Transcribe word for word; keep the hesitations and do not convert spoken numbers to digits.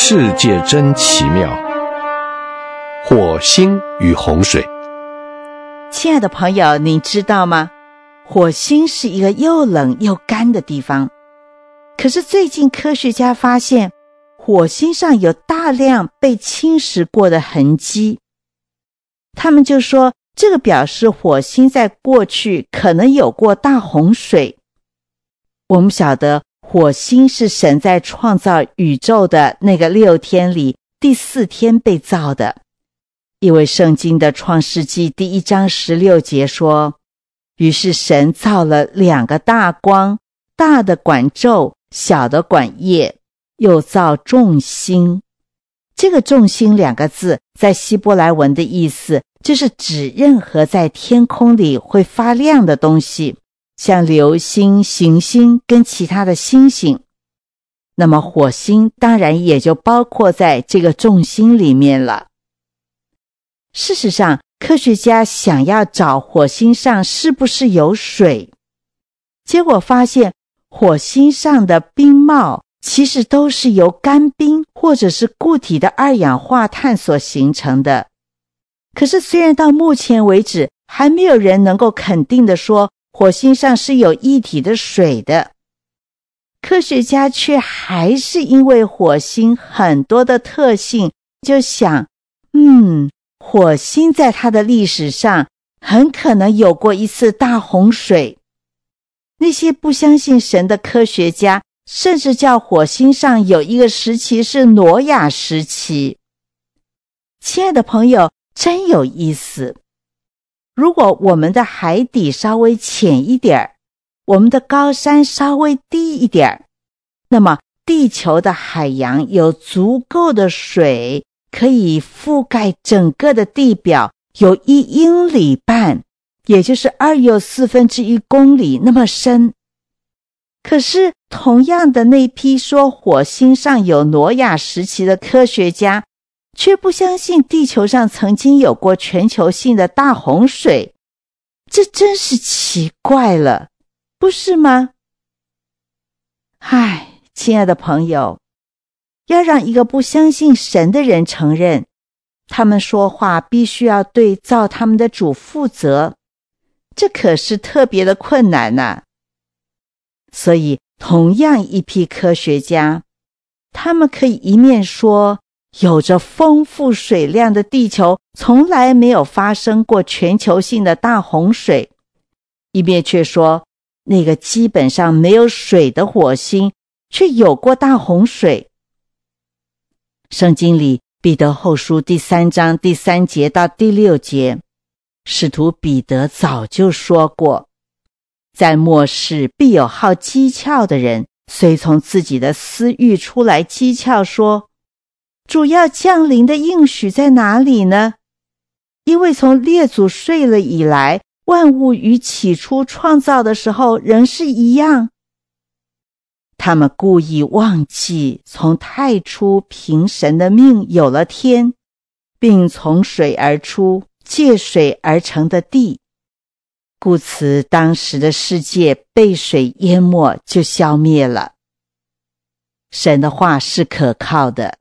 世界真奇妙，火星与洪水。 亲爱的朋友，你知道吗？火星是一个又冷又干的地方，可是最近科学家发现火星上有大量被侵蚀过的痕迹，他们就说这个表示火星在过去可能有过大洪水。我们晓得火星是神在创造宇宙的那个六天里第四天被造的，因为圣经的创世纪第一章十六节说，于是神造了两个大光，大的管昼，小的管夜，又造众星。这个众星两个字在希伯来文的意思就是指任何在天空里会发亮的东西，像流星、行星跟其他的星星。那么火星当然也就包括在这个众星里面了。事实上，科学家想要找火星上是不是有水，结果发现火星上的冰帽其实都是由干冰或者是固体的二氧化碳所形成的。可是虽然到目前为止还没有人能够肯定的说火星上是有液体的水的，科学家却还是因为火星很多的特性就想，嗯，火星在它的历史上很可能有过一次大洪水。那些不相信神的科学家甚至叫火星上有一个时期是挪亚时期。亲爱的朋友，真有意思。如果我们的海底稍微浅一点，我们的高山稍微低一点，那么地球的海洋有足够的水可以覆盖整个的地表，有一英里半，也就是二又四分之一公里那么深。可是同样的那批说火星上有挪亚时期的科学家，却不相信地球上曾经有过全球性的大洪水，这真是奇怪了，不是吗？唉，亲爱的朋友，要让一个不相信神的人承认，他们说话必须要对造他们的主负责，这可是特别的困难啊。所以同样一批科学家，他们可以一面说有着丰富水量的地球从来没有发生过全球性的大洪水，一面却说那个基本上没有水的火星却有过大洪水。圣经里彼得后书第三章第三节到第六节，使徒彼得早就说过，在末世必有好讥诮的人，随从自己的私欲出来讥诮说，主要降临的应许在哪里呢？因为从列祖睡了以来，万物与起初创造的时候仍是一样。他们故意忘记从太初凭神的命有了天，并从水而出，借水而成的地，故此当时的世界被水淹没，就消灭了。神的话是可靠的，